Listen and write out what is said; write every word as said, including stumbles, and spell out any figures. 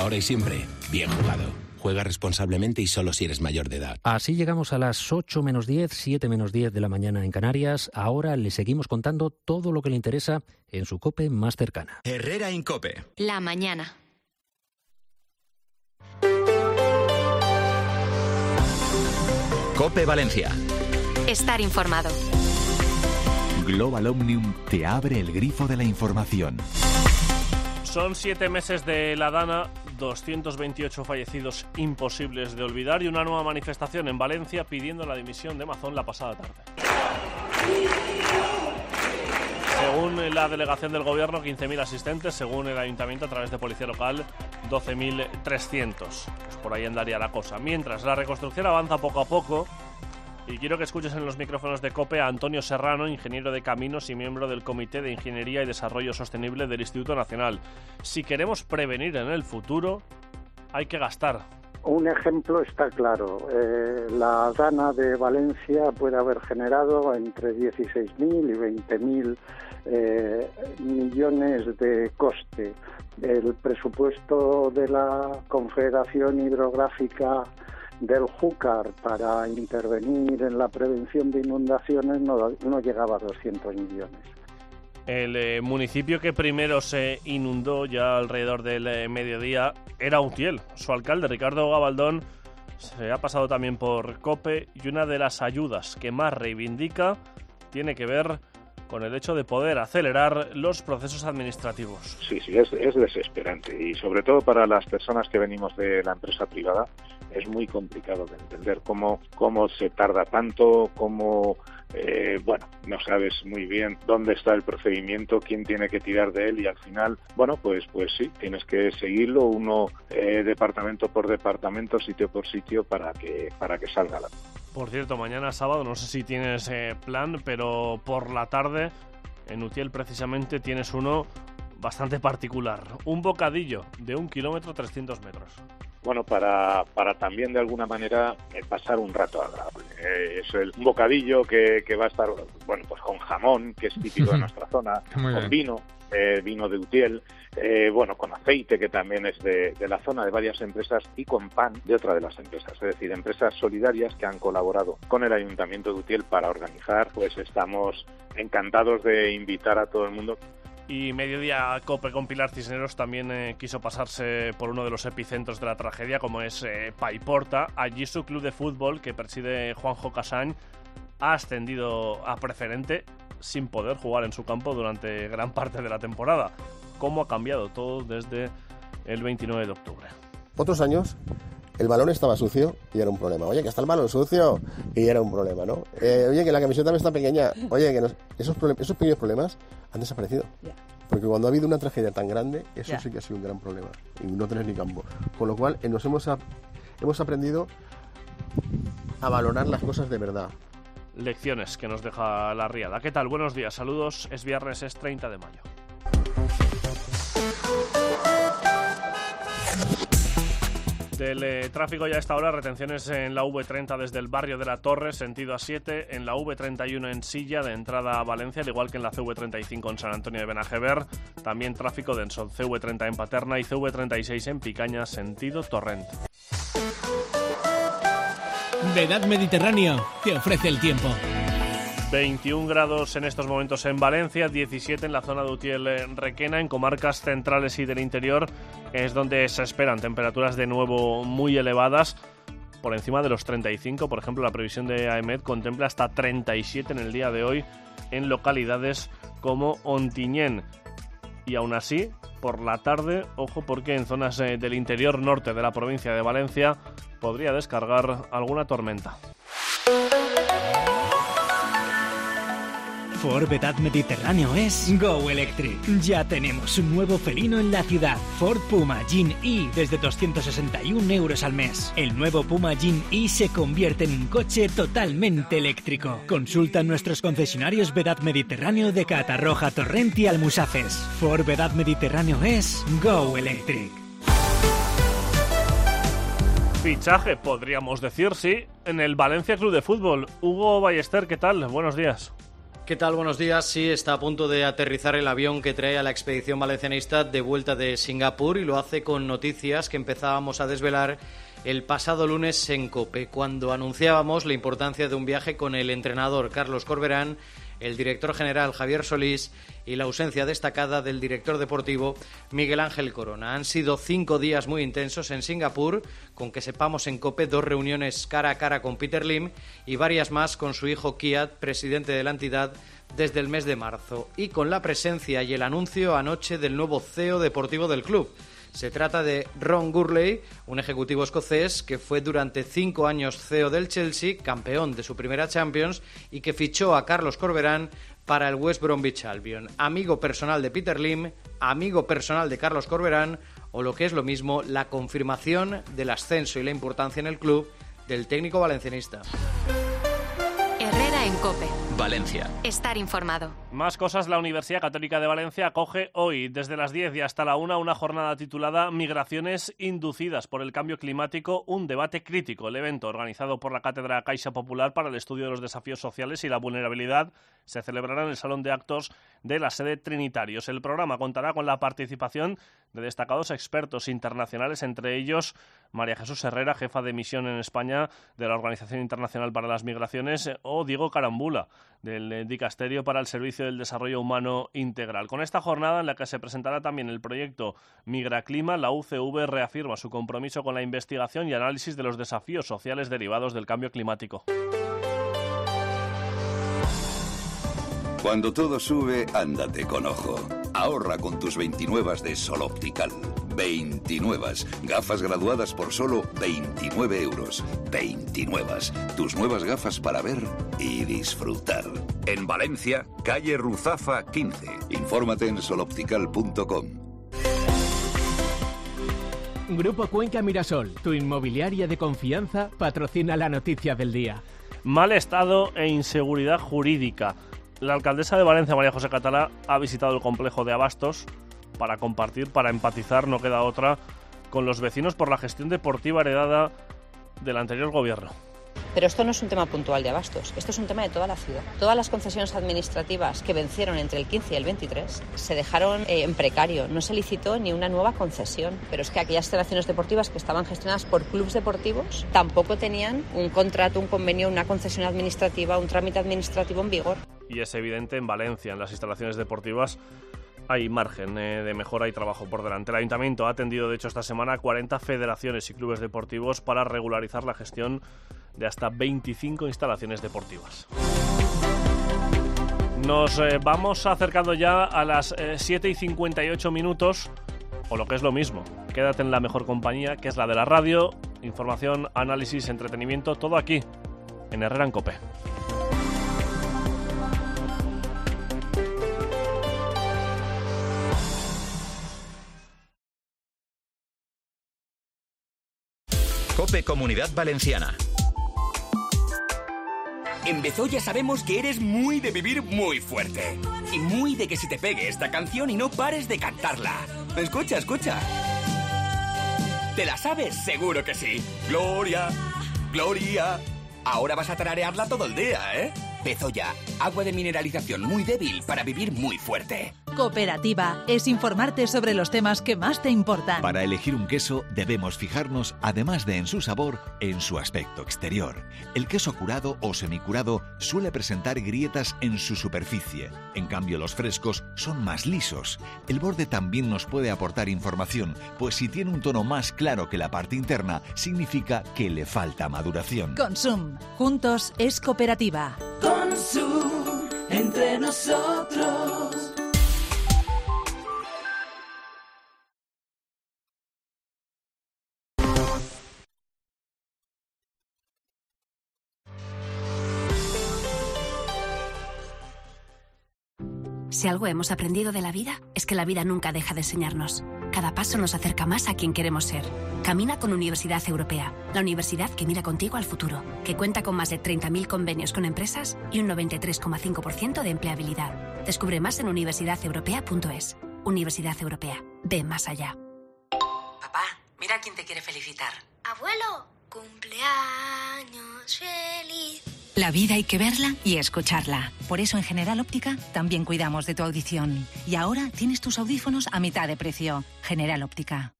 Ahora y siempre, bien jugado. Juega responsablemente y solo si eres mayor de edad. Así llegamos a las ocho menos diez, siete menos diez de la mañana en Canarias. Ahora le seguimos contando todo lo que le interesa en su COPE más cercana. Herrera Incope. La mañana. COPE Valencia. Estar informado. Global Omnium te abre el grifo de la información. Son siete meses de la Dana, doscientos veintiocho fallecidos imposibles de olvidar y una nueva manifestación en Valencia pidiendo la dimisión de Mazón la pasada tarde. Según la delegación del Gobierno, quince mil asistentes. Según el Ayuntamiento, a través de Policía Local, doce mil trescientos. Pues por ahí andaría la cosa. Mientras la reconstrucción avanza poco a poco, y quiero que escuches en los micrófonos de COPE a Antonio Serrano, ingeniero de caminos y miembro del Comité de Ingeniería y Desarrollo Sostenible del Instituto Nacional. Si queremos prevenir en el futuro, hay que gastar. Un ejemplo está claro. Eh, la Dana de Valencia puede haber generado entre dieciséis mil y veinte mil eh, millones de coste. El presupuesto de la Confederación Hidrográfica del Júcar para intervenir en la prevención de inundaciones no, no llegaba a doscientos millones. El eh, municipio que primero se inundó ya alrededor del eh, mediodía era Utiel. Su alcalde, Ricardo Gabaldón, se ha pasado también por COPE y una de las ayudas que más reivindica tiene que ver con el hecho de poder acelerar los procesos administrativos. Sí, sí, es, es desesperante y sobre todo para las personas que venimos de la empresa privada es muy complicado de entender cómo, cómo se tarda tanto, cómo, eh, bueno, no sabes muy bien dónde está el procedimiento, quién tiene que tirar de él y al final, bueno, pues pues sí, tienes que seguirlo uno eh, departamento por departamento, sitio por sitio para que, para que salga la... Por cierto, mañana sábado, no sé si tienes eh, plan, pero por la tarde en Utiel precisamente tienes uno bastante particular. Un bocadillo de un kilómetro trescientos metros. Bueno, para, para también de alguna manera eh, pasar un rato agradable. Eh, es el, un bocadillo que, que va a estar, bueno, pues con jamón, que es típico de nuestra zona, Muy con bien. vino, eh, vino de Utiel, eh, bueno, con aceite, que también es de, de la zona de varias empresas, y con pan de otra de las empresas, es decir, empresas solidarias que han colaborado con el Ayuntamiento de Utiel para organizar. Pues estamos encantados de invitar a todo el mundo. Y Mediodía COPE con Pilar Cisneros también eh, quiso pasarse por uno de los epicentros de la tragedia, como es eh, Paiporta. Allí su club de fútbol, que preside Juanjo Casañ, ha ascendido a preferente sin poder jugar en su campo durante gran parte de la temporada. ¿Cómo ha cambiado todo desde el veintinueve de octubre? Otros años el balón estaba sucio y era un problema. Oye, que está el balón sucio y era un problema, ¿no? Eh, oye, que la camiseta me está pequeña. Oye, que nos... esos, problem... esos pequeños problemas han desaparecido. Yeah. Porque cuando ha habido una tragedia tan grande, eso yeah. sí que ha sido un gran problema. Y no tener ni campo. Con lo cual, eh, nos hemos, a... hemos aprendido a valorar las cosas de verdad. Lecciones que nos deja la Riada. ¿Qué tal? Buenos días. Saludos. Es viernes, es treinta de mayo. Del eh, tráfico ya a esta hora, retenciones en la V treinta desde el barrio de la Torre, sentido A siete, en la V treinta y uno en Silla, de entrada a Valencia, al igual que en la C V treinta y cinco en San Antonio de Benajever. También tráfico denso, C V treinta en Paterna y C V treinta y seis en Picaña, sentido Torrent. Vedad Mediterráneo te ofrece el tiempo. veintiún grados en estos momentos en Valencia, diecisiete en la zona de Utiel-Requena. En comarcas centrales y del interior es donde se esperan temperaturas de nuevo muy elevadas, por encima de los treinta y cinco. Por ejemplo, la previsión de AEMET contempla hasta treinta y siete en el día de hoy en localidades como Ontinyent. Y aún así, por la tarde, ojo, porque en zonas del interior norte de la provincia de Valencia podría descargar alguna tormenta. Ford Vedad Mediterráneo es Go Electric. Ya tenemos un nuevo felino en la ciudad. Ford Puma Gen E desde doscientos sesenta y un euros al mes. El nuevo Puma Gen E se convierte en un coche totalmente eléctrico. Consulta nuestros concesionarios Vedad Mediterráneo de Catarroja, Torrent y Almusafes. Ford Vedad Mediterráneo es Go Electric. Fichaje, podríamos decir, sí, en el Valencia Club de Fútbol. Hugo Ballester, ¿qué tal? Buenos días. ¿Qué tal? Buenos días. Sí, está a punto de aterrizar el avión que trae a la expedición valencianista de vuelta de Singapur y lo hace con noticias que empezábamos a desvelar el pasado lunes en COPE, cuando anunciábamos la importancia de un viaje con el entrenador Carlos Corberán, el director general Javier Solís y la ausencia destacada del director deportivo Miguel Ángel Corona. Han sido cinco días muy intensos en Singapur, con que sepamos en COPE dos reuniones cara a cara con Peter Lim y varias más con su hijo Kiat, presidente de la entidad desde el mes de marzo, y con la presencia y el anuncio anoche del nuevo C E O deportivo del club. Se trata de Ron Gurley, un ejecutivo escocés que fue durante cinco años C E O del Chelsea, campeón de su primera Champions, y que fichó a Carlos Corberán para el West Bromwich Albion. Amigo personal de Peter Lim, amigo personal de Carlos Corberán, o lo que es lo mismo, la confirmación del ascenso y la importancia en el club del técnico valencianista. Herrera en COPE. Valencia. Estar informado. Más cosas. La Universidad Católica de Valencia acoge hoy, desde las diez y hasta la una, una jornada titulada Migraciones inducidas por el cambio climático, un debate crítico. El evento, organizado por la Cátedra Caixa Popular para el estudio de los desafíos sociales y la vulnerabilidad, se celebrará en el Salón de Actos de la sede Trinitarios. El programa contará con la participación de destacados expertos internacionales, entre ellos María Jesús Herrera, jefa de misión en España de la Organización Internacional para las Migraciones, o Diego Carambula, del Dicasterio para el Servicio del Desarrollo Humano Integral. Con esta jornada, en la que se presentará también el proyecto Migraclima, la U C V reafirma su compromiso con la investigación y análisis de los desafíos sociales derivados del cambio climático. Cuando todo sube, ándate con ojo. Ahorra con tus veintinuevas de Sol Optical. veintinuevas. Gafas graduadas por solo veintinueve euros. veintinuevas. Tus nuevas gafas para ver y disfrutar. En Valencia, calle Ruzafa quince. Infórmate en soloptical punto com. Grupo Cuenca Mirasol, tu inmobiliaria de confianza, patrocina la noticia del día. Mal estado e inseguridad jurídica. La alcaldesa de Valencia, María José Catalá, ha visitado el complejo de Abastos para compartir, para empatizar, no queda otra, con los vecinos por la gestión deportiva heredada del anterior gobierno. Pero esto no es un tema puntual de Abastos, esto es un tema de toda la ciudad. Todas las concesiones administrativas que vencieron entre el quince y el veintitrés se dejaron eh, en precario, no se licitó ni una nueva concesión. Pero es que aquellas instalaciones deportivas que estaban gestionadas por clubes deportivos tampoco tenían un contrato, un convenio, una concesión administrativa, un trámite administrativo en vigor. Y es evidente en Valencia, en las instalaciones deportivas, hay margen eh, de mejora y trabajo por delante. El Ayuntamiento ha atendido, de hecho, esta semana a cuarenta federaciones y clubes deportivos para regularizar la gestión de hasta veinticinco instalaciones deportivas. Nos eh, vamos acercando ya a las eh, siete y cincuenta y ocho minutos, o lo que es lo mismo. Quédate en la mejor compañía, que es la de la radio. Información, análisis, entretenimiento, todo aquí, en Herrera en COPE. COPE Comunidad Valenciana. En Bezoya sabemos que eres muy de vivir muy fuerte. Y muy de que si te pegue esta canción y no pares de cantarla. Escucha, escucha. ¿Te la sabes? Seguro que sí. Gloria, Gloria. Ahora vas a tararearla todo el día, ¿eh? Bezoya, agua de mineralización muy débil para vivir muy fuerte. Cooperativa es informarte sobre los temas que más te importan. Para elegir un queso debemos fijarnos, además de en su sabor, en su aspecto exterior. El queso curado o semicurado suele presentar grietas en su superficie. En cambio, los frescos son más lisos. El borde también nos puede aportar información, pues si tiene un tono más claro que la parte interna, significa que le falta maduración. Consum. Juntos es cooperativa. Consum. Entre nosotros. Si algo hemos aprendido de la vida, es que la vida nunca deja de enseñarnos. Cada paso nos acerca más a quien queremos ser. Camina con Universidad Europea, la universidad que mira contigo al futuro, que cuenta con más de treinta mil convenios con empresas y un noventa y tres coma cinco por ciento de empleabilidad. Descubre más en universidad europea punto es. Universidad Europea. Ve más allá. Papá, mira quién te quiere felicitar. Abuelo, cumpleaños feliz. La vida hay que verla y escucharla. Por eso en General Óptica también cuidamos de tu audición. Y ahora tienes tus audífonos a mitad de precio. General Óptica.